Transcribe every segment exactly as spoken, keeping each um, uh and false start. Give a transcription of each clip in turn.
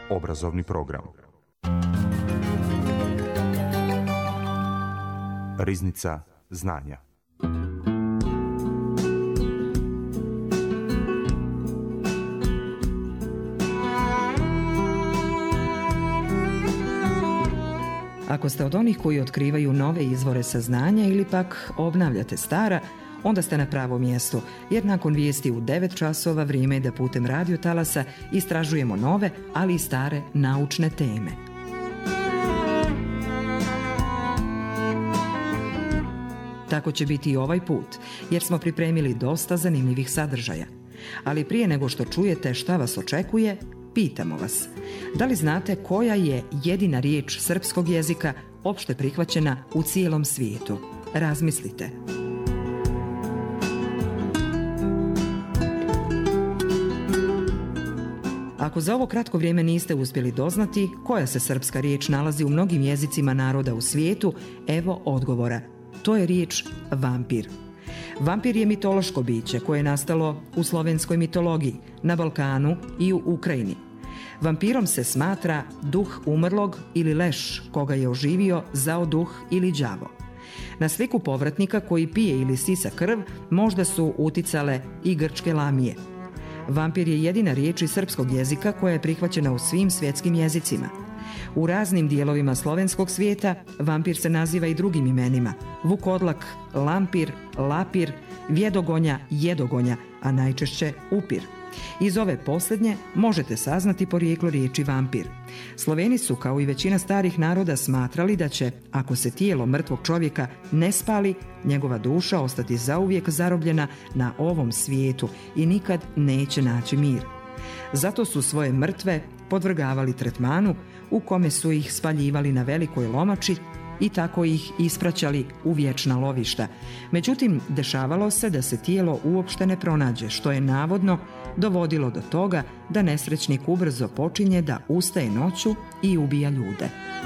obrazovni program. Riznica znanja. Ako ste od onih koji otkrivaju nove izvore saznanja ili pak obnavljate stara, onda ste na pravom mjestu, jer nakon vijesti u devet časova vrijeme je da putem radio talasa istražujemo nove, ali i stare naučne teme. Tako će biti i ovaj put, jer smo pripremili dosta zanimljivih sadržaja. Ali prije nego što čujete šta vas očekuje, pitamo vas, da li znate koja je jedina riječ srpskog jezika opšte prihvaćena u cijelom svijetu? Razmislite. Ako za ovo kratko vrijeme niste uspjeli doznati koja se srpska riječ nalazi u mnogim jezicima naroda u svijetu, evo odgovora. To je riječ vampir. Vampir je mitološko biće koje je nastalo u slovenskoj mitologiji, na Balkanu i u Ukrajini. Vampirom se smatra duh umrlog ili leš koga je oživio zao duh ili đavo. Na sliku povratnika koji pije ili sisa krv možda su uticale i grčke lamije. Vampir je jedina riječ iz srpskog jezika koja je prihvaćena u svim svjetskim jezicima. U raznim dijelovima slovenskog svijeta vampir se naziva i drugim imenima: vukodlak, lampir, lapir, vjedogonja, jedogonja, a najčešće upir. Iz ove posljednje možete saznati porijeklo riječi vampir. Sloveni su, kao i većina starih naroda, smatrali da će, ako se tijelo mrtvog čovjeka ne spali, njegova duša ostati zauvijek zarobljena na ovom svijetu i nikad neće naći mir. Zato su svoje mrtve podvrgavali tretmanu u kome su ih spaljivali na velikoj lomači i tako ih ispraćali u vječna lovišta. Međutim, dešavalo se da se tijelo uopšte ne pronađe, što je navodno dovodilo do toga da nesrećnik ubrzo počinje da ustaje noću i ubija ljude.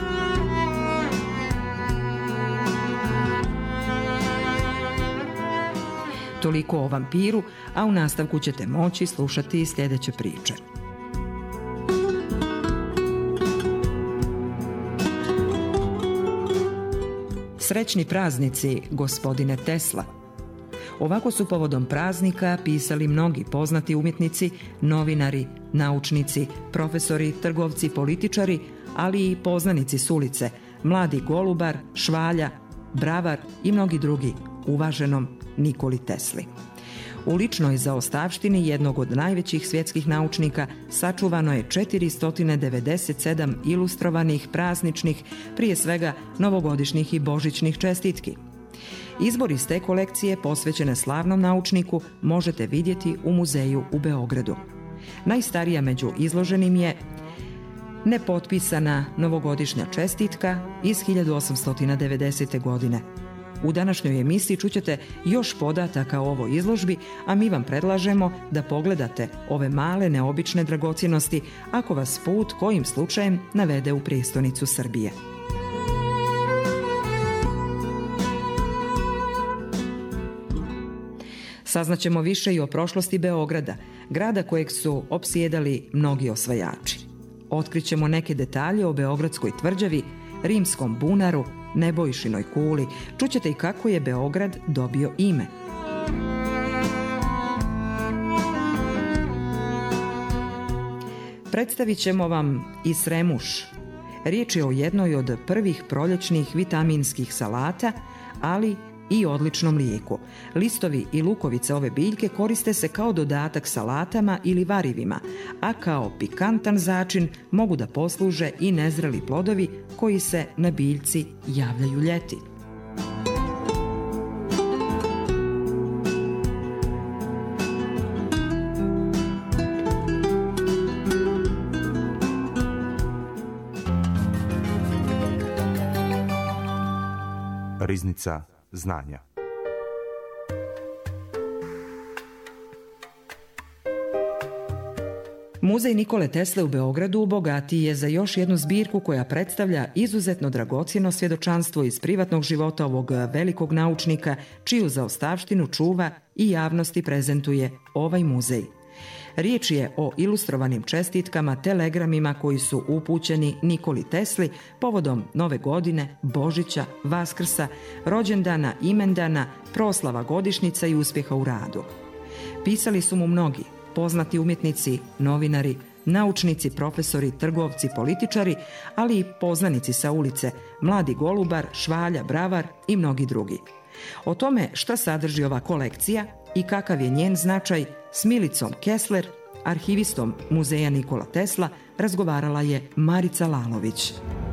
Toliko o vampiru, a u nastavku ćete moći slušati i sljedeće priče. Srećni praznici, gospodine Tesla. Ovako su povodom praznika pisali mnogi poznati umjetnici, novinari, naučnici, profesori, trgovci, političari, ali i poznanici s ulice, mladi Golubar, Švalja, Bravar i mnogi drugi, uvaženom Nikoli Tesli. U ličnoj zaostavštini jednog od najvećih svjetskih naučnika sačuvano je četiristo devedeset sedam ilustrovanih, prazničnih, prije svega novogodišnjih i božićnih čestitki. Izbor iz te kolekcije posvećene slavnom naučniku možete vidjeti u muzeju u Beogradu. Najstarija među izloženim je nepotpisana novogodišnja čestitka iz hiljadu osamsto devedesete. godine. U današnjoj emisiji čućete još podataka o ovoj izložbi, a mi vam predlažemo da pogledate ove male neobične dragocjenosti ako vas put kojim slučajem navede u prijestolnicu Srbije. Saznaćemo više i o prošlosti Beograda, grada kojeg su opsjedali mnogi osvajači. Otkrićemo neke detalje o beogradskoj tvrđavi, rimskom bunaru, Nebojšinoj kuli. Čućete i kako je Beograd dobio ime. Predstavit ćemo vam i sremuš. Riječ je o jednoj od prvih proljećnih vitaminskih salata, ali i odličnom mlijeku. Listovi i lukovice ove biljke koriste se kao dodatak salatama ili varivima, a kao pikantan začin mogu da posluže i nezreli plodovi koji se na biljci javljaju ljeti. Riznica znanja. Muzej Nikole Tesle u Beogradu bogatiji je za još jednu zbirku koja predstavlja izuzetno dragocjeno svjedočanstvo iz privatnog života ovog velikog naučnika, čiju zaostavštinu čuva i javnosti prezentuje ovaj muzej. Riječ je o ilustrovanim čestitkama, telegramima koji su upućeni Nikoli Tesli povodom Nove godine, Božića, Vaskrsa, rođendana, imendana, proslava godišnjica i uspjeha u radu. Pisali su mu mnogi, poznati umjetnici, novinari, naučnici, profesori, trgovci, političari, ali i poznanici sa ulice, Mladi Golubar, Švalja, Bravar i mnogi drugi. O tome šta sadrži ova kolekcija i kakav je njen značaj s Milicom Kessler, arhivistom Muzeja Nikola Tesla, razgovarala je Marica Lalović.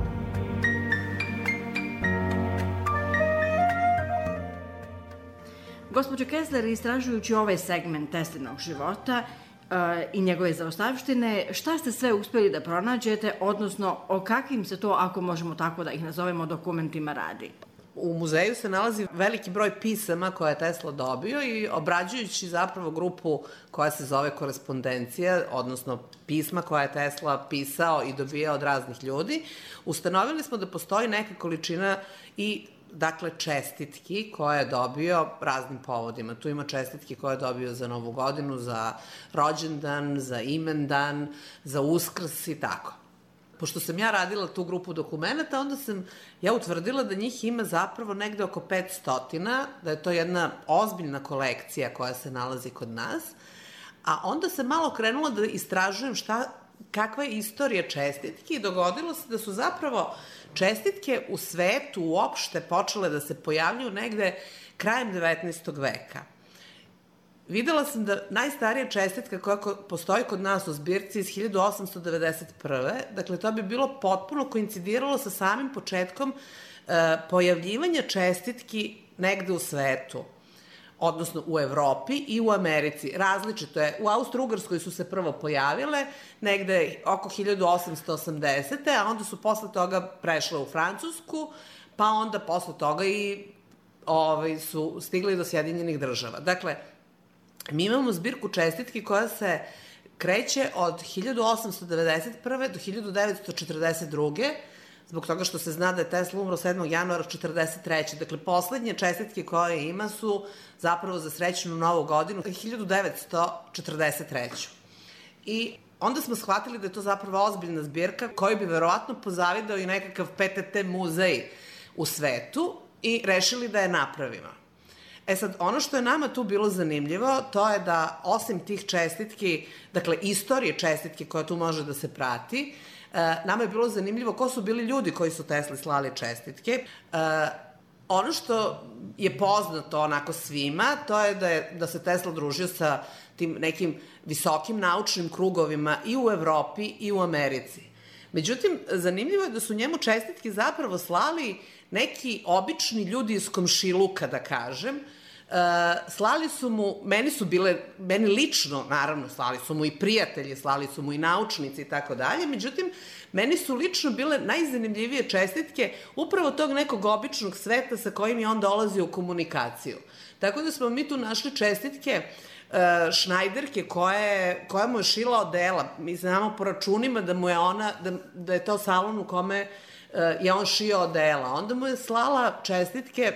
Gospođo Kessler, istražujući ovaj segment Teslinog života uh, i njegove zaostavštine, šta ste sve uspjeli da pronađete, odnosno o kakvim se to, ako možemo tako da ih nazovemo, dokumentima radi? U muzeju se nalazi veliki broj pisama koje je Tesla dobio i obrađujući zapravo grupu koja se zove korespondencija, odnosno pisma koja je Tesla pisao i dobijao od raznih ljudi, ustanovili smo da postoji neka količina i dakle čestitki koje je dobio raznim povodima. Tu ima čestitki koje je dobio za Novu godinu, za rođendan, za imendan, za Uskrs i tako. Pošto sam ja radila tu grupu dokumenta, onda sam ja utvrdila da njih ima zapravo negde oko petsto, da je to jedna ozbiljna kolekcija koja se nalazi kod nas, a onda sam malo krenula da istražujem šta, kakva je istorija čestitki i dogodilo se da su zapravo čestitke u svetu uopšte počele da se pojavljuju negde krajem devetnaestog veka. Videla sam da najstarija čestitka koja postoji kod nas u zbirci iz hiljadu osamsto devedeset prve. Dakle, to bi bilo potpuno koincidiralo sa samim početkom e, pojavljivanja čestitki negde u svetu, odnosno u Evropi i u Americi. Različito je. U Austro-Ugarskoj su se prvo pojavile, negde oko hiljadu osamsto osamdesete. a onda su posle toga prešle u Francusku, pa onda posle toga i ovaj, su stigli do Sjedinjenih država. Dakle, mi imamo zbirku čestitki koja se kreće od hiljadu osamsto devedeset prve do hiljadu devetsto četrdeset druge zbog toga što se zna da je Tesla umro sedmog januara četrdeset treće. Dakle, poslednje čestitke koje ima su zapravo za srećnu Novu godinu hiljadu devetsto četrdeset treće. I onda smo shvatili da je to zapravo ozbiljna zbirka koju bi verovatno pozavidao i nekakav P T T muzej u svetu i rešili da je napravimo. E sad, ono što je nama tu bilo zanimljivo, to je da osim tih čestitki, dakle, istorije čestitke koja tu može da se prati, nama je bilo zanimljivo ko su bili ljudi koji su Tesli slali čestitke. Ono što je poznato onako svima, to je da, je, da se Tesla družio sa tim nekim visokim naučnim krugovima i u Evropi i u Americi. Međutim, zanimljivo je da su njemu čestitke zapravo slali neki obični ljudi iz komšiluka, da kažem. Uh, slali su mu, meni su bile, meni lično, naravno, slali su mu i prijatelji, slali su mu i naučnici i tako dalje, međutim, meni su lično bile najzanimljivije čestitke upravo tog nekog običnog sveta sa kojim je on dolazio u komunikaciju. Tako da smo mi tu našli čestitke uh, Šnajderke koja, koja mu je šila odela. Mi znamo po računima da mu je ona, da, da je to salon u kome uh, je on šio odela. Onda mu je slala čestitke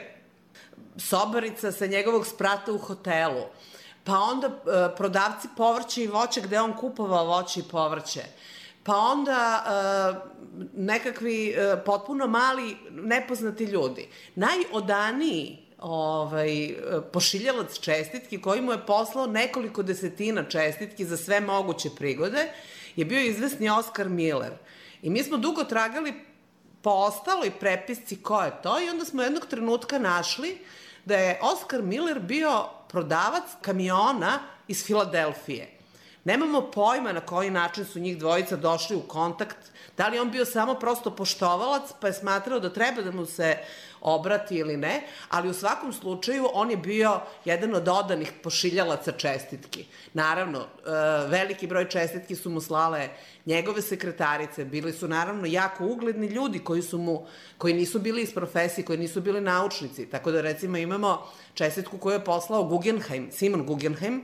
sobarica sa njegovog sprata u hotelu, pa onda uh, prodavci povrća i voća gde on kupovao voće i povrće, pa onda uh, nekakvi uh, potpuno mali nepoznati ljudi. Najodaniji ovaj, pošiljalac čestitki koji mu je poslao nekoliko desetina čestitki za sve moguće prigode je bio izvesni Oskar Miller. I mi smo dugo tragali po ostaloj prepisci ko je to i onda smo jednog trenutka našli da je Oskar Miller bio prodavac kamiona iz Filadelfije. Nemamo pojma na koji način su njih dvojica došli u kontakt, da li on bio samo prosto poštovalac pa je smatrao da treba da mu se obrati ili ne, ali u svakom slučaju on je bio jedan od odanih pošiljalaca čestitki. Naravno, veliki broj čestitki su mu slale njegove sekretarice, bili su naravno jako ugledni ljudi koji su mu, koji nisu bili iz profesije, koji nisu bili naučnici, tako da recimo imamo čestitku koju je poslao Guggenheim, Simon Guggenheim,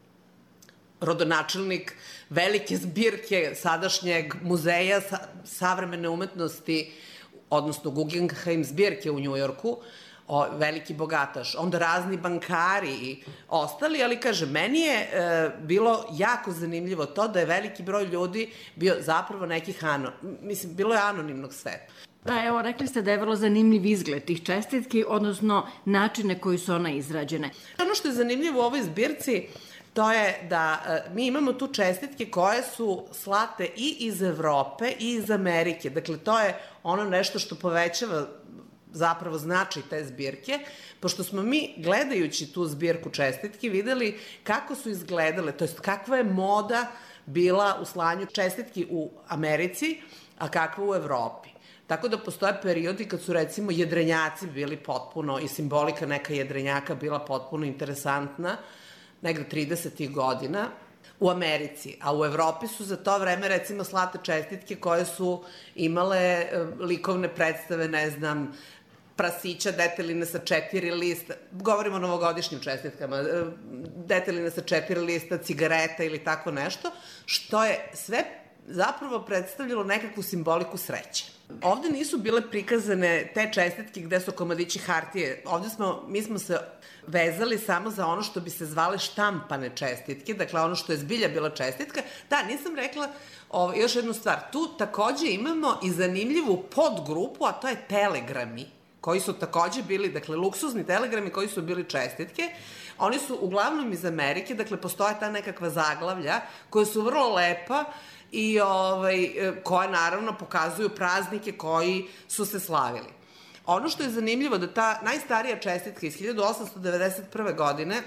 rodonačelnik velike zbirke sadašnjeg muzeja savremene umetnosti, odnosno Guggenheim zbirke u Njujorku. o, veliki bogataš, onda razni bankari i ostali, ali kažem, meni je e, bilo jako zanimljivo to da je veliki broj ljudi bio zapravo nekih ano, mislim, bilo je anonimnog sveta. Da, evo, rekli ste da je vrlo zanimljiv izgled tih čestitki, odnosno načine koji su ona izrađene. Ono što je zanimljivo u ovoj zbirci, to je da e, mi imamo tu čestitke koje su slate i iz Evrope i iz Amerike. Dakle, to je ono nešto što povećava zapravo značaj te zbirke, pošto smo mi, gledajući tu zbirku čestitki, videli kako su izgledale, to jest kakva je moda bila u slanju čestitki u Americi, a kakva u Evropi. Tako da postoje periodi kad su, recimo, jedrenjaci bili potpuno, i simbolika neka jedrenjaka bila potpuno interesantna, negde tridesetih godina, u Americi, a u Evropi su za to vreme, recimo, slate čestitke koje su imale likovne predstave, ne znam, prasića, deteline sa četiri lista, govorimo o novogodišnjim čestitkama, deteline sa četiri lista, cigareta ili tako nešto, što je sve zapravo predstavljalo nekakvu simboliku sreće. Ovde nisu bile prikazane te čestitke gde su komadići hartije. Ovde smo, mi smo se vezali samo za ono što bi se zvale štampane čestitke, dakle ono što je zbilja bila čestitka. Da, nisam rekla o, još jednu stvar. Tu takođe imamo i zanimljivu podgrupu, a to je telegrami, koji su takođe bili, dakle, luksuzni telegrami koji su bili čestitke. Oni su uglavnom iz Amerike, dakle, postoje ta nekakva zaglavlja koja su vrlo lepa i ovaj, koje naravno pokazuju praznike koji su se slavili. Ono što je zanimljivo da ta najstarija čestitka iz hiljadu osamsto devedeset prve. godine,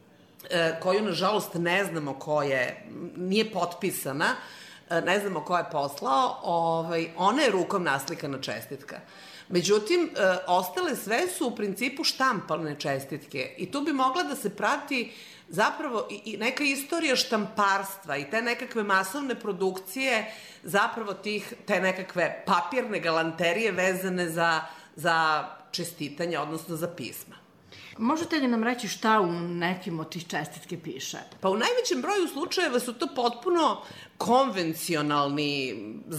koju nažalost ne znamo ko je, nije potpisana, ne znamo ko je poslao, ovaj, ona je rukom naslikana čestitka. Međutim, ostale sve su u principu štampane čestitke i tu bi mogla da se prati zapravo i neka istorija štamparstva i te nekakve masovne produkcije, zapravo tih, te nekakve papirne galanterije vezane za, za čestitanje, odnosno za pisma. Možete li nam reći šta u nekim od tih čestitke piše? Pa u najvećem broju slučajeva su to potpuno konvencionalni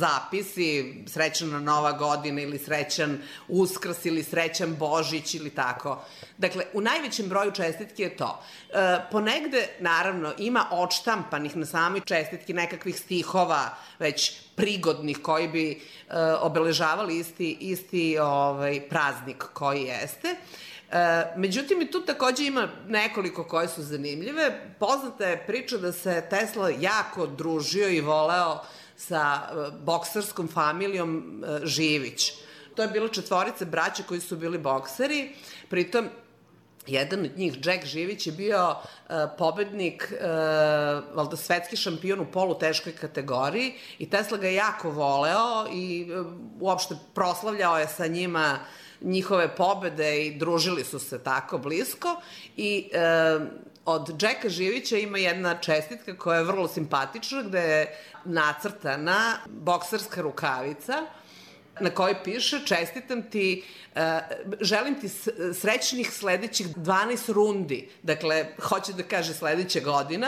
zapisi, srećana Nova godina ili srećan Uskrs ili srećan Božić ili tako. Dakle, u najvećem broju čestitki je to. E, ponegde, naravno, ima odštampanih na samoj čestitki nekakvih stihova, već prigodnih, koji bi e, obeležavali isti, isti ovaj, praznik koji jeste. E, međutim, i tu takođe ima nekoliko koje su zanimljive. Poznata je priča da se Tesla jako družio i voleo sa e, bokserskom familijom e, Živić. To je bilo četvorice braće koji su bili bokseri, pritom jedan od njih, Jack Živić, je bio e, pobednik, e, valjda svetski šampion u poluteškoj kategoriji i Tesla ga je jako voleo i e, uopšte proslavljao je sa njima njihove pobede i družili su se tako blisko i e, od Jacka Živića ima jedna čestitka koja je vrlo simpatična, gde je nacrtana bokserska rukavica na kojoj piše: čestitam ti, e, želim ti srećnih sledećih dvanaest rundi, dakle, hoće da kaže sledeća godina.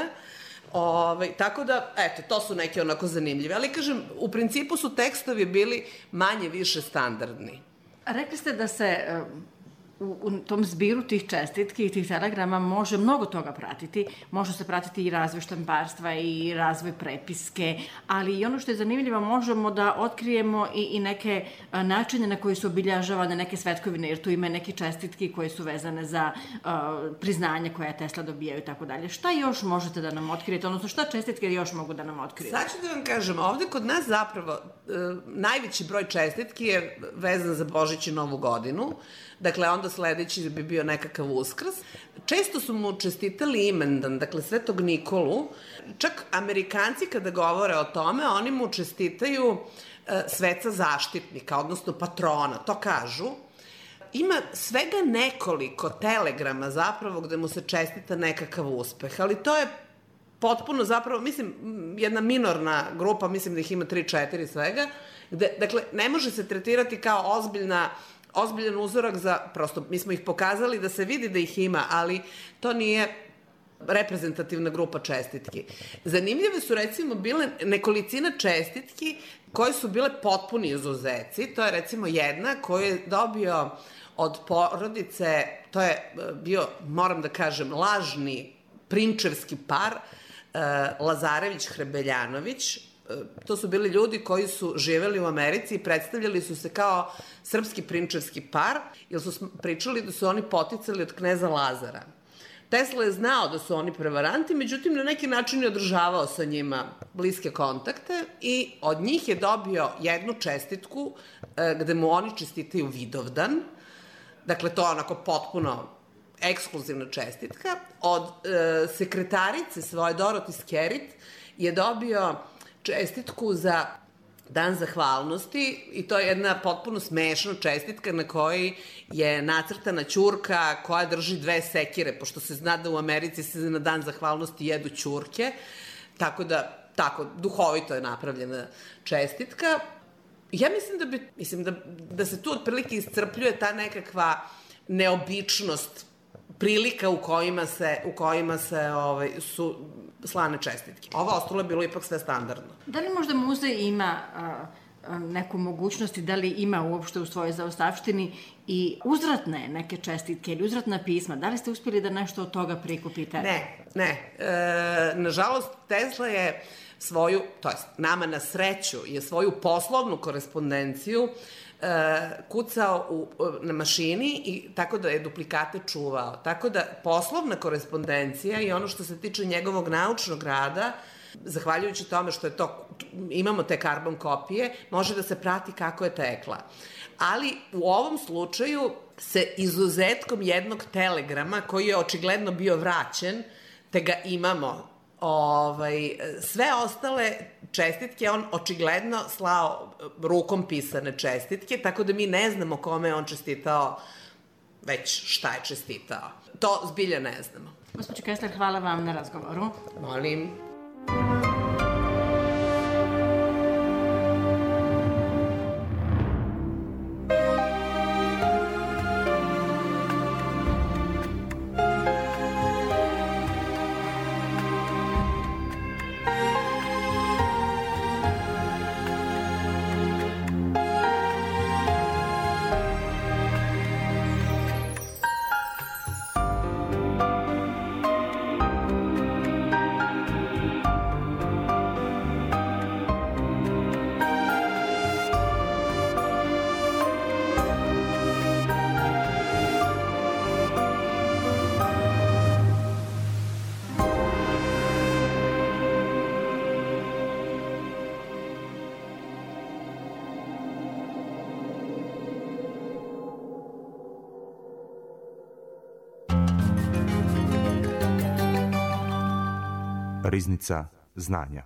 Ove, tako da, eto, to su neke onako zanimljive, ali kažem, u principu su tekstovi bili manje više standardni. Rekli ste da se u, u tom zbiru tih čestitki i tih telegrama može mnogo toga pratiti. Može se pratiti i razvoj štamparstva i razvoj prepiske, ali i ono što je zanimljivo, možemo da otkrijemo i, i neke načine na koji su obilježavane neke svetkovine, jer tu ima neke čestitki koje su vezane za uh, priznanje koje Tesla dobijaju i tako dalje. Šta još možete da nam otkrijete, odnosno šta čestitke još mogu da nam otkriju? Sad ću da vam kažem, ovde kod nas zapravo uh, najveći broj čestitki je vezan za Božić i Novu godinu. Dakle, onda sledeći bi bio nekakav Uskrs. Često su mu čestitali imendan, dakle, Svetog Nikolu. Čak Amerikanci kada govore o tome, oni mu čestitaju e, sveca zaštitnika, odnosno patrona, to kažu. Ima svega nekoliko telegrama zapravo gde mu se čestita nekakav uspeh, ali to je potpuno zapravo, mislim, jedna minorna grupa, mislim da ih ima tri četiri svega, gde, dakle, ne može se tretirati kao ozbiljna ozbiljan uzorak za, prosto, mi smo ih pokazali da se vidi da ih ima, ali to nije reprezentativna grupa čestitki. Zanimljive su, recimo, bile nekolicina čestitki koje su bile potpuni izuzeci. To je, recimo, jedna koju je dobio od porodice, to je bio, moram da kažem, lažni prinčevski par, Lazarević-Hrebeljanović. To su bili ljudi koji su živeli u Americi i predstavljali su se kao srpski prinčevski par, jer su pričali da su oni poticali od kneza Lazara. Tesla je znao da su oni prevaranti, međutim na neki način je održavao sa njima bliske kontakte i od njih je dobio jednu čestitku gde mu oni čestitaju Vidovdan. Dakle, to je onako potpuno ekskluzivna čestitka. Od e, sekretarice svoje, Dorothy Skerrit, je dobio čestitku za Dan zahvalnosti i to je jedna potpuno smešna čestitka na kojoj je nacrtana ćurka koja drži dve sekire, pošto se zna da u Americi se na Dan zahvalnosti jedu ćurke, tako da, tako, duhovito je napravljena čestitka. Ja mislim da bi, mislim da, da se tu otprilike iscrpljuje ta nekakva neobičnost prilika u kojima se, u kojima se ovaj, su slane čestitke. Ovo ostalo je bilo ipak sve standardno. Da li možda muzej ima a, a, neku mogućnost i da li ima uopšte u svojoj zaostavštini i uzvratne neke čestitke ili uzvratna pisma? Da li ste uspjeli da nešto od toga prikupite? Ne, ne. E, nažalost, Tesla je svoju, to jest nama na sreću, je svoju poslovnu korespondenciju e, kucao u, na mašini i tako da je duplikate čuvao. Tako da poslovna korespondencija i ono što se tiče njegovog naučnog rada, zahvaljujući tome što je to, imamo te karbon kopije, može da se prati kako je tekla. Ali u ovom slučaju se izuzetkom jednog telegrama koji je očigledno bio vraćen, te ga imamo. Ovaj, sve ostale čestitke on očigledno slao rukom pisane čestitke, tako da mi ne znamo kome je on čestitao, već šta je čestitao. To zbilja ne znamo. Gospođo Kessler, hvala vam na razgovoru. Molim. Riznica znanja.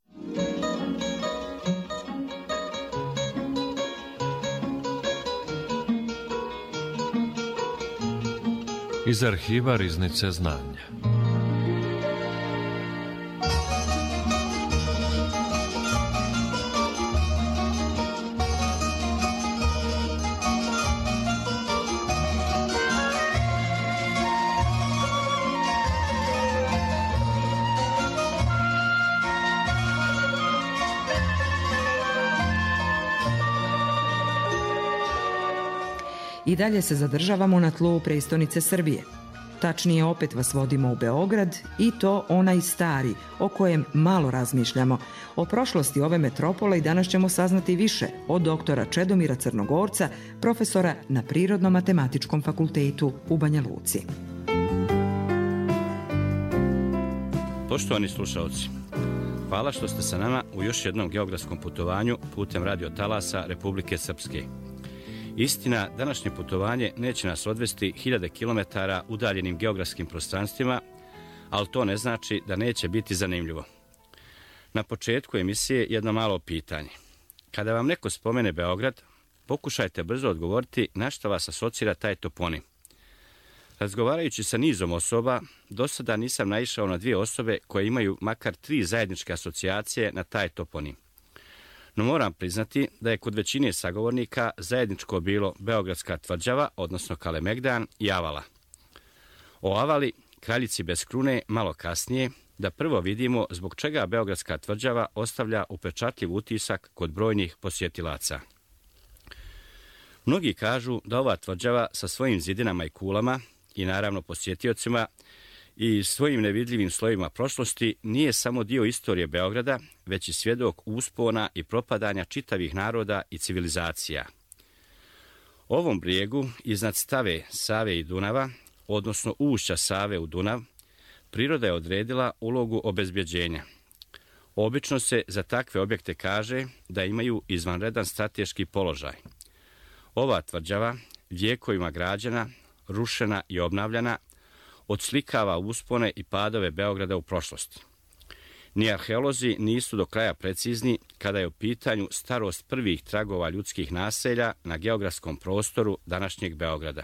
Iz arhiva Riznice znanja. I dalje se zadržavamo na tlu prestonice Srbije. Tačnije, opet vas vodimo u Beograd i to onaj stari, o kojem malo razmišljamo. O prošlosti ove metropole i danas ćemo saznati više od doktora Čedomira Crnogorca, profesora na Prirodno-matematičkom fakultetu u Banja Luci. Poštovani slušalci, hvala što ste sa nama u još jednom geografskom putovanju putem radio talasa Republike Srpske. Istina, današnje putovanje neće nas odvesti hiljade kilometara udaljenim geografskim prostranstvima, ali to ne znači da neće biti zanimljivo. Na početku emisije jedno malo pitanje. Kada vam neko spomene Beograd, pokušajte brzo odgovoriti na što vas asocira taj toponim. Razgovarajući sa nizom osoba, do sada nisam naišao na dvije osobe koje imaju makar tri zajedničke asocijacije na taj toponim. No moram priznati da je kod većine sagovornika zajedničko bilo Beogradska tvrđava, odnosno Kalemegdan i Avala. O Avali, kraljici bez krune, malo kasnije, da prvo vidimo zbog čega Beogradska tvrđava ostavlja upečatljiv utisak kod brojnih posjetilaca. Mnogi kažu da ova tvrđava sa svojim zidinama i kulama i naravno posjetiocima i svojim nevidljivim slojima prošlosti nije samo dio istorije Beograda, već i svjedok uspona i propadanja čitavih naroda i civilizacija. Ovom brijegu iznad stave Save i Dunava, odnosno ušća Save u Dunav, priroda je odredila ulogu obezbjeđenja. Obično se za takve objekte kaže da imaju izvanredan strateški položaj. Ova tvrđava, vijekovima građena, rušena i obnavljana, odslikava uspone i padove Beograda u prošlosti. Ni arheolozi nisu do kraja precizni kada je u pitanju starost prvih tragova ljudskih naselja na geografskom prostoru današnjeg Beograda.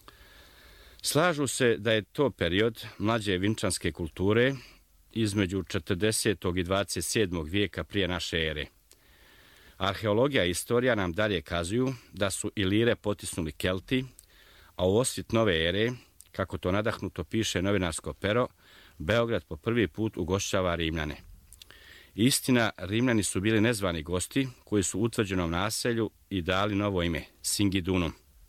Slažu se da je to period mlađe vinčanske kulture između četrdesetog i dvadeset sedmog vijeka prije naše ere. Arheologija i istorija nam dalje kazuju da su Ilire potisnuli Kelti, a u osvit nove ere, kako to nadahnuto piše novinarsko pero, Beograd po prvi put ugošćava Rimljane. Istina, Rimljani su bili nezvani gosti koji su utvrđenom naselju i dali novo ime, Singidunum.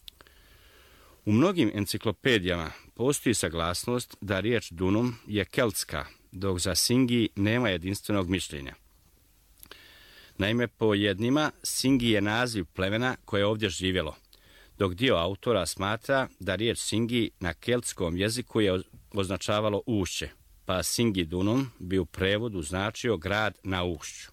U mnogim enciklopedijama postoji saglasnost da riječ Dunum je keltska, dok za Singi nema jedinstvenog mišljenja. Naime, po jednima, Singi je naziv plemena koje je ovdje živjelo, dok dio autora smatra da riječ Singi na keltskom jeziku je označavalo ušće, pa Singidunum bi u prevodu značio grad na ušću.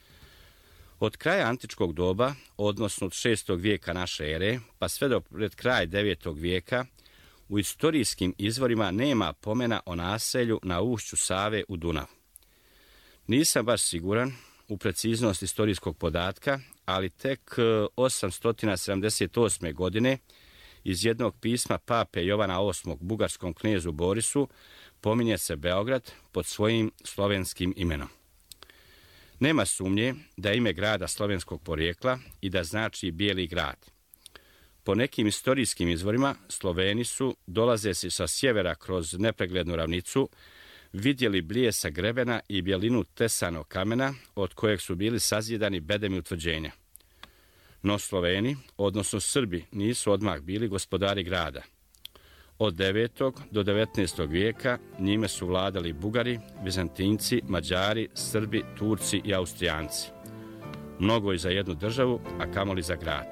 Od kraja antičkog doba, odnosno od šestog vijeka naše ere, pa sve do pred kraj devetog vijeka, u istorijskim izvorima nema pomena o naselju na ušću Save u Dunav. Nisam baš siguran u preciznost istorijskog podatka, ali tek osamsto sedamdeset osme. godine iz jednog pisma pape Jovana osmog bugarskom knezu Borisu pominje se Beograd pod svojim slovenskim imenom. Nema sumnje da je ime grada slovenskog porijekla i da znači bijeli grad. Po nekim istorijskim izvorima Sloveni su, dolazeći sa sjevera kroz nepreglednu ravnicu, vidjeli blijesa grebena i bjelinu tesanog kamena od kojeg su bili sazidani bedemi utvrđenja. No Sloveni, odnosno Srbi, nisu odmah bili gospodari grada. Od devetog do devetnaestog vijeka njime su vladali Bugari, Vizantinci, Mađari, Srbi, Turci i Austrijanci. Mnogo i za jednu državu, a kamoli za grad.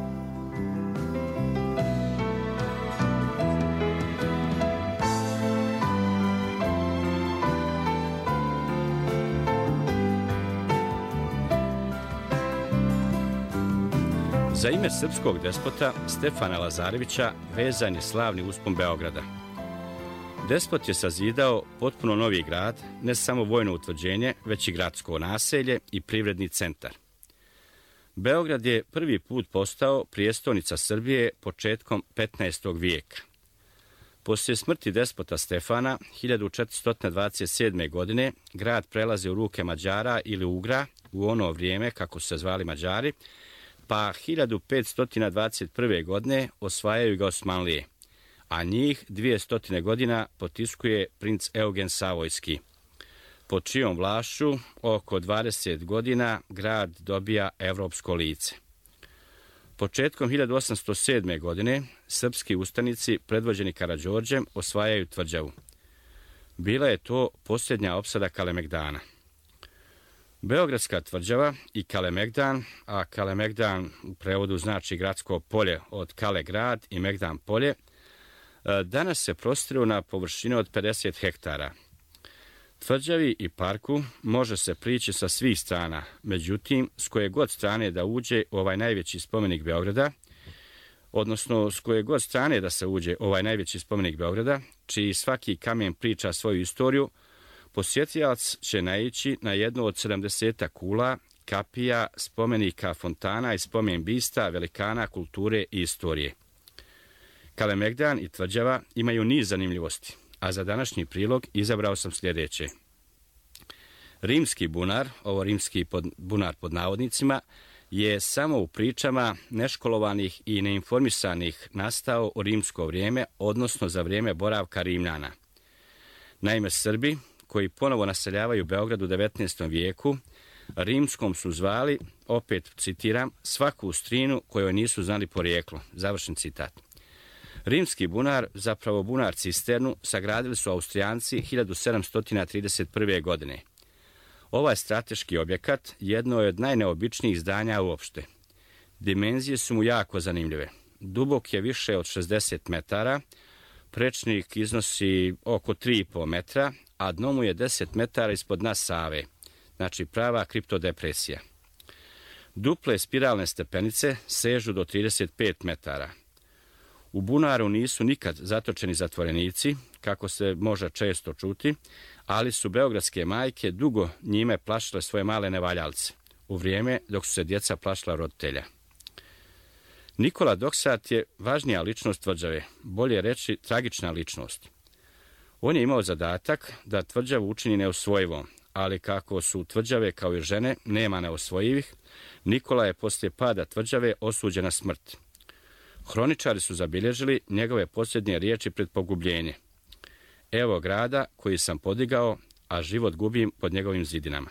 Za ime srpskog despota Stefana Lazarevića vezan je slavni uspon Beograda. Despot je sazidao potpuno novi grad, ne samo vojno utvrđenje, već i gradsko naselje i privredni centar. Beograd je prvi put postao prijestolnica Srbije početkom petnaestog vijeka. Poslije smrti despota Stefana, hiljadu četiristo dvadeset sedme. godine, grad prelazi u ruke Mađara ili Ugra, u ono vrijeme kako su se zvali Mađari, pa hiljadu petsto dvadeset prve. godine osvajaju ga Osmanlije, a njih dvjesto godina potiskuje princ Eugen Savojski. Pod čijom vlašću oko dvadeset godina grad dobija evropsko lice. Početkom hiljadu osamsto sedme. godine srpski ustanici predvođeni Karađorđem osvajaju tvrđavu. Bila je to posljednja opsada Kalemegdana. Beogradska tvrđava i Kalemegdan, a Kalemegdan u prevodu znači gradsko polje od Kale grad i Megdan polje, danas se prostiru na površine od pedeset hektara. Tvrđavi i parku može se prići sa svih strana, međutim, s koje god strane da uđe ovaj najveći spomenik Beograda, odnosno s koje god strane da se uđe ovaj najveći spomenik Beograda, čiji svaki kamen priča svoju istoriju, posjetilac će naići na jednu od sedamdeset kula, kapija, spomenika, fontana i spomen bista, velikana kulture i istorije. Kalemegdan i tvrđava imaju niz zanimljivosti, a za današnji prilog izabrao sam sljedeće. Rimski bunar, ovo rimski pod, bunar pod navodnicima, je samo u pričama neškolovanih i neinformisanih nastao u rimsko vrijeme, odnosno za vrijeme boravka Rimljana. Naime, Srbi, koji ponovo naseljavaju Beograd u devetnaestom vijeku, rimskom su zvali opet citiram, svaku strinu kojoj nisu znali porijeklo. Završen citat. Rimski bunar, zapravo bunar cisternu, sagradili su Austrijanci hiljadu sedamsto trideset prve. godine. Ovaj strateški objekat jedno je od najneobičnijih zdanja uopšte. Dimenzije su mu jako zanimljive. Dubok je više od šezdeset metara, prečnik iznosi oko tri i po metra, a dno mu je deset metara ispod dna Save, znači prava kriptodepresija. Duple spiralne stepenice sežu do trideset pet metara. U bunaru nisu nikad zatočeni zatvorenici, kako se može često čuti, ali su beogradske majke dugo njime plašile svoje male nevaljalce, u vrijeme dok su se djeca plašila roditelja. Nikola Doksat je važnija ličnost tvrđave, bolje reći tragična ličnost. On je imao zadatak da tvrđavu učini neosvojivom, ali kako su tvrđave kao i žene nema neosvojivih, Nikola je poslije pada tvrđave osuđen na smrt. Hroničari su zabilježili njegove posljednje riječi pred pogubljenje. Evo grada koji sam podigao, a život gubim pod njegovim zidinama.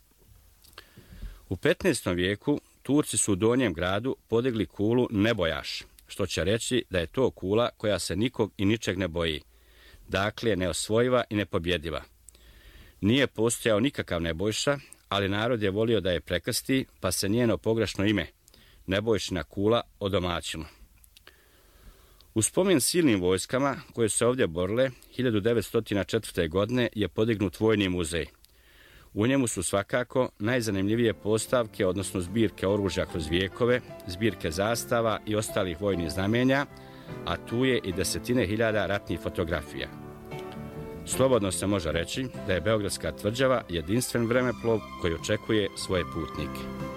U petnaestom vijeku Turci su u Donjem gradu podigli kulu Nebojaš, što će reći da je to kula koja se nikog i ničeg ne boji. Dakle, neosvojiva i nepobjediva. Nije postojao nikakav Nebojša, ali narod je volio da je prekrsti, pa se njeno pogrešno ime, Nebojšina kula, odomaćilo. U spomen silnim vojskama koje su se ovdje borile, hiljadu devetsto četvrte. godine je podignut vojni muzej. U njemu su svakako najzanimljivije postavke, odnosno zbirke oružja kroz vijekove, zbirke zastava i ostalih vojnih znamenja, a tu je i desetine hiljada ratnih fotografija. Slobodno se može reći da je Beogradska tvrđava jedinstven vremeplov koji očekuje svoje putnike.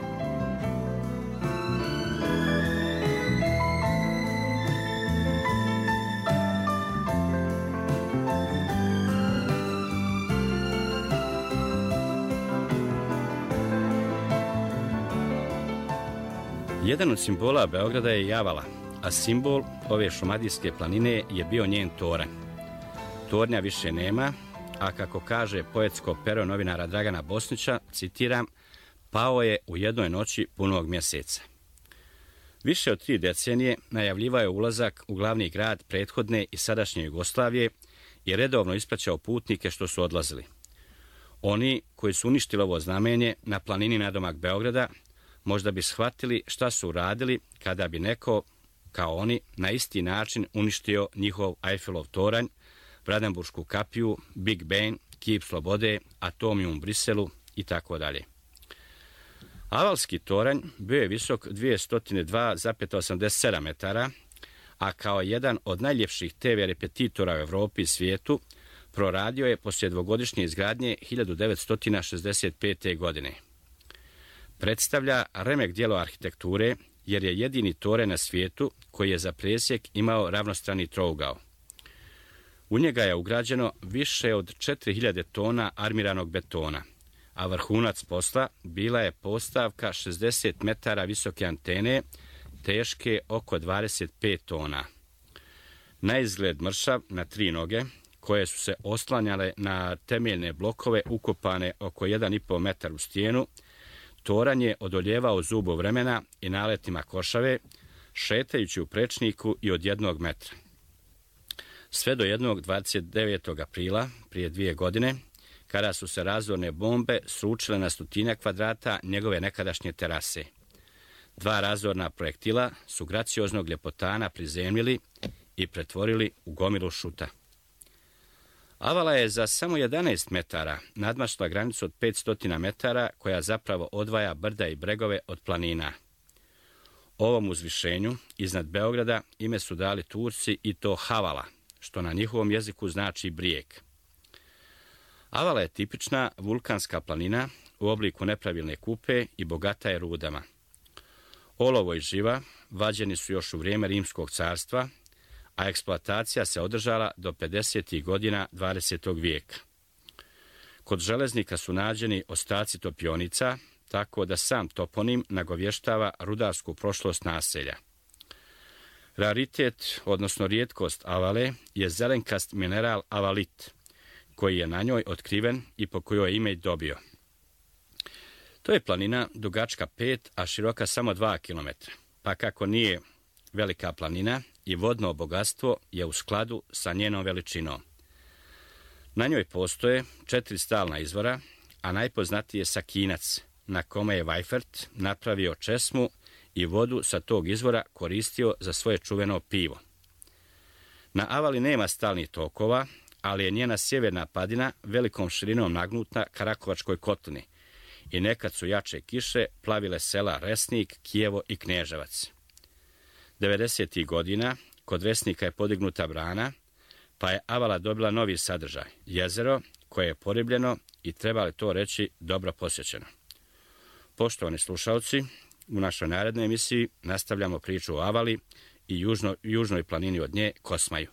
Jedan od simbola Beograda je Javala, a simbol ove šumadijske planine je bio njen toranj. Tornja više nema, a kako kaže poetsko pero novinara Dragana Bosnića, citiram, pao je u jednoj noći punog mjeseca. Više od tri decenije najavljivao je ulazak u glavni grad prethodne i sadašnje Jugoslavije i redovno ispraćao putnike što su odlazili. Oni koji su uništili ovo znamenje na planini nadomak Beograda, možda bi shvatili šta su uradili kada bi neko, kao oni, na isti način uništio njihov Eiffelov toranj, Brandenburšku kapiju, Big Ben, Kip slobode, Atomijum u Briselu i tako dalje. Avalski toranj bio je visok dvjesto dva zarez osamdeset sedam metara, a kao jedan od najljepših te ve repetitora u Evropi i svijetu proradio je poslije dvogodišnje izgradnje hiljadu devetsto šezdeset pete. godine. Predstavlja remek djelo arhitekture jer je jedini toranj na svijetu koji je za presjek imao ravnostrani trougao. U njega je ugrađeno više od četiri hiljade tona armiranog betona, a vrhunac posla bila je postavka šezdeset metara visoke antene, teške oko dvadeset pet tona. Na izgled mršav na tri noge, koje su se oslanjale na temeljne blokove ukopane oko jedan i po metar u stijenu, toranj je odoljevao zubu vremena i naletima košave, šetajući u prečniku i od jednog metra. Sve do jednog dvadeset devetog aprila, prije dvije godine, kada su se razorne bombe sručile na stotinjak kvadrata njegove nekadašnje terase. Dva razorna projektila su gracioznog ljepotana prizemljili i pretvorili u gomilu šuta. Avala je za samo jedanaest metara nadmašla granicu od petsto metara koja zapravo odvaja brda i bregove od planina. Ovom uzvišenju iznad Beograda ime su dali Turci i to Havala, što na njihovom jeziku znači brijeg. Avala je tipična vulkanska planina u obliku nepravilne kupe i bogata je rudama. Olovo i živa vađeni su još u vrijeme Rimskog carstva, a eksploatacija se održala do pedesetih godina dvadesetog vijeka. Kod železnika su nađeni ostaci topionica, tako da sam toponim nagovještava rudarsku prošlost naselja. Raritet, odnosno rijetkost Avale, je zelenkast mineral avalit, koji je na njoj otkriven i po kojoj je ime dobio. To je planina dugačka pet, a široka samo dva kilometra, pa kako nije velika planina i vodno bogatstvo je u skladu sa njenom veličinom. Na njoj postoje četiri stalna izvora, a najpoznatiji je Sakinac, na kome je Vajfert napravio česmu i vodu sa tog izvora koristio za svoje čuveno pivo. Na Avali nema stalnih tokova, ali je njena sjeverna padina velikom širinom nagnuta ka Rakovačkoj kotlini i nekad su jače kiše plavile sela Resnik, Kijevo i Kneževac. devedesetih godina kod Resnika je podignuta brana, pa je Avala dobila novi sadržaj, jezero koje je poribljeno i treba li to reći dobro posjećeno. Poštovani slušalci, u našoj narednoj emisiji nastavljamo priču o Avali i južno, južnoj planini od nje Kosmaju.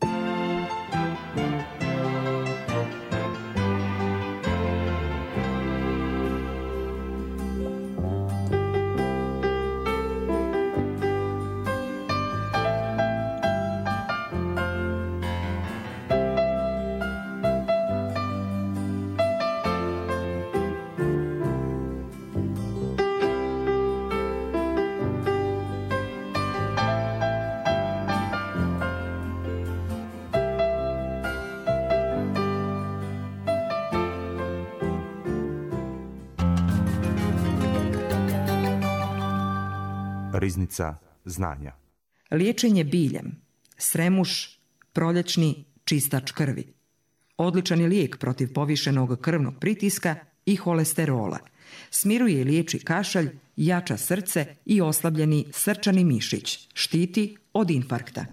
Riznica znanja. Liječenje biljem, sremuš, proljećni čistač krvi. Odličan je lijek protiv povišenog krvnog pritiska i holesterola. Smiruje i liječi kašalj, jača srce i oslabljeni srčani mišić. Štiti od infarkta.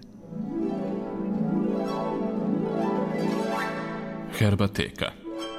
Herbateka.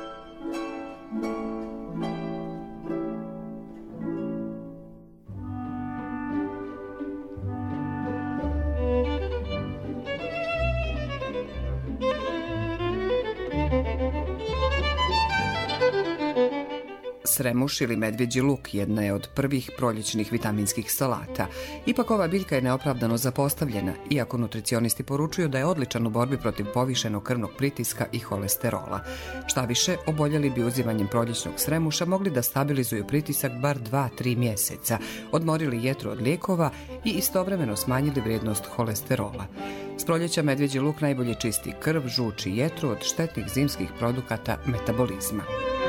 Sremuš ili medvjeđi luk jedna je od prvih proljećnih vitaminskih salata. Ipak ova biljka je neopravdano zapostavljena, iako nutricionisti poručuju da je odličan u borbi protiv povišenog krvnog pritiska i holesterola. Šta više, oboljeli bi uzimanjem proljećnog sremuša mogli da stabilizuju pritisak bar dva do tri mjeseca, odmorili jetru od lijekova i istovremeno smanjili vrijednost holesterola. S proljeća medvjeđi luk najbolje čisti krv, žuč i jetru od štetnih zimskih produkata metabolizma.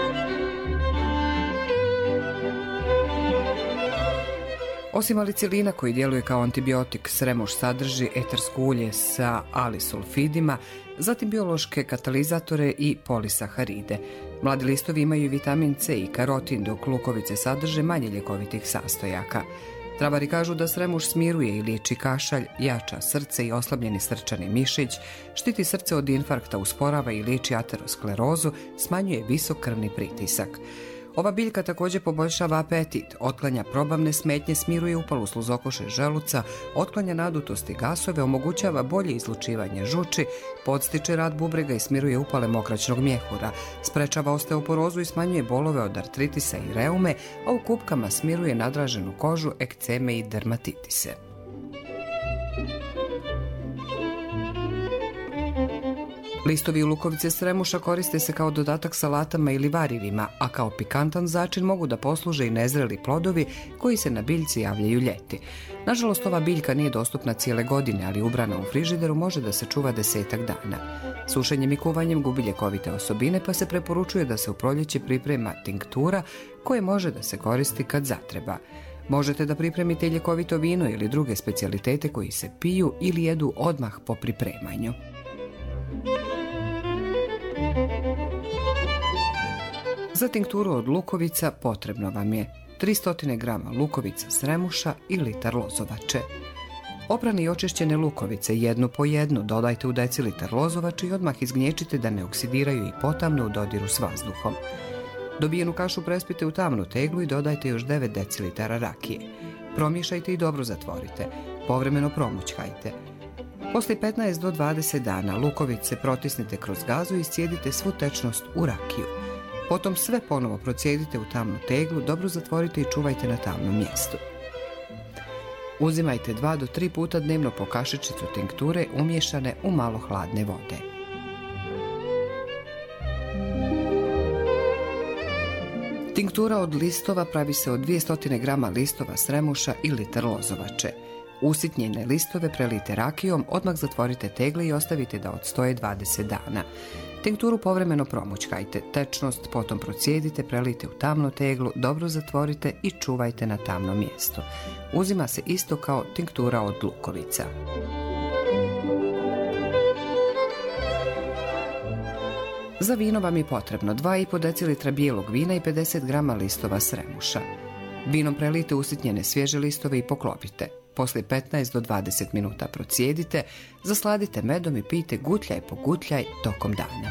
Osim alicilina koji djeluje kao antibiotik, sremuš sadrži etersko ulje sa alisulfidima, zatim biološke katalizatore i polisaharide. Mladi listovi imaju vitamin C i karotin, dok lukovice sadrže manje ljekovitih sastojaka. Travari kažu da sremuš smiruje i liječi kašalj, jača srce i oslabljeni srčani mišić, štiti srce od infarkta, usporava i liječi aterosklerozu, smanjuje visok krvni pritisak. Ova biljka također poboljšava apetit, otklanja probavne smetnje, smiruje upalu sluzokoše želuca, otklanja nadutost i gasove, omogućava bolje izlučivanje žuči, podstiče rad bubrega i smiruje upale mokraćnog mjehura, sprečava osteoporozu i smanjuje bolove od artritisa i reume, a u kupkama smiruje nadraženu kožu, ekceme i dermatitise. Listovi lukovice sremuša koriste se kao dodatak salatama ili varivima, a kao pikantan začin mogu da posluže i nezreli plodovi koji se na biljci javljaju ljeti. Nažalost, ova biljka nije dostupna cijele godine, ali ubrana u frižideru može da se čuva desetak dana. Sušenjem i kuvanjem gubi ljekovite osobine, pa se preporučuje da se u proljeće priprema tinktura koje može da se koristi kad zatreba. Možete da pripremite ljekovito vino ili druge specijalitete koji se piju ili jedu odmah po pripremanju. Za tinkturu od lukovica potrebno vam je tristo grama lukovica sremuša i litar lozovače. Oprane i očišćene lukovice jednu po jednu dodajte u decilitar lozovače i odmah izgnječite da ne oksidiraju i potamne u dodiru s vazduhom. Dobijenu kašu prespite u tamnu teglu i dodajte još devet decilitara rakije. Promiješajte i dobro zatvorite. Povremeno promućkajte. Poslije petnaest do dvadeset dana lukovice protisnite kroz gazu i iscijedite svu tečnost u rakiju. Potom sve ponovo procijedite u tamnu teglu, dobro zatvorite i čuvajte na tamnom mjestu. Uzimajte dva do tri puta dnevno po kašičicu tinkture umiješane u malo hladne vode. Tinktura od listova pravi se od dvjesto grama listova sremuša i litar lozovače. Usitnjene listove prelijte rakijom, odmah zatvorite tegle i ostavite da odstoje dvadeset dana. Tinkturu povremeno promućkajte, tečnost potom procijedite, prelijte u tamnu teglu, dobro zatvorite i čuvajte na tamnom mjestu. Uzima se isto kao tinktura od lukovica. Za vino vam je potrebno dva i po decilitra bijelog vina i pedeset grama listova sremuša. Vinom prelijte usitnjene svježe listove i poklopite. Poslije petnaest do dvadeset minuta procijedite, zasladite medom i pijte gutljaj po gutljaj tokom dana.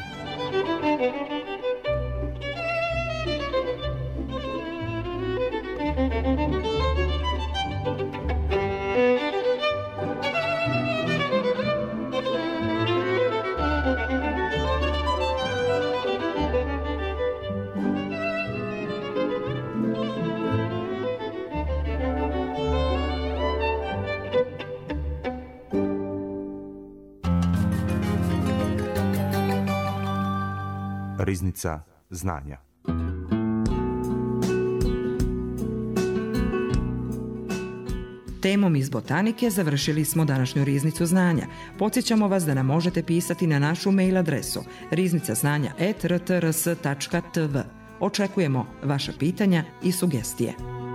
Riznica znanja. Temom iz botanike završili smo današnju riznicu znanja. Podsjećamo vas da nam možete pisati na našu mail adresu riznicaznanja at r t r s tačka t v. Očekujemo vaša pitanja i sugestije.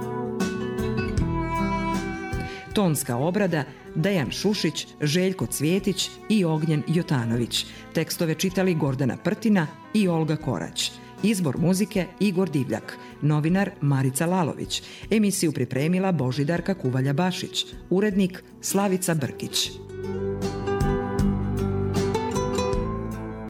Tonska obrada Dejan Šušić, Željko Cvjetić i Ognjen Jotanović. Tekstove čitali Gordana Prtina i Olga Korać. Izbor muzike Igor Divljak. Novinar Marica Lalović. Emisiju pripremila Božidarka Kuvalja Bašić. Urednik Slavica Brkić.